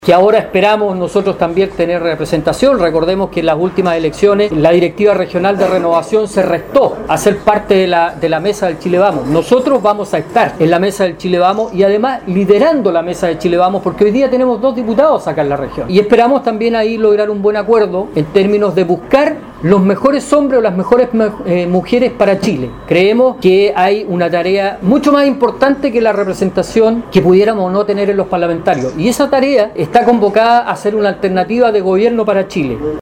que ahora esperamos nosotros también tener representación. Recordemos que en las últimas elecciones la directiva regional de renovación se restó a ser parte de la mesa del Chile Vamos. Nosotros vamos a estar en la mesa del Chile Vamos y además liderando la mesa del Chile Vamos, porque hoy día tenemos 2 diputados acá en la región y esperamos también ahí lograr un buen acuerdo en términos de buscar los mejores hombres o las mejores mujeres para Chile. Creemos que hay una tarea mucho más importante que la representación que pudiéramos o no tener en los parlamentarios, y esa tarea está convocada a ser una alternativa de gobierno para Chile.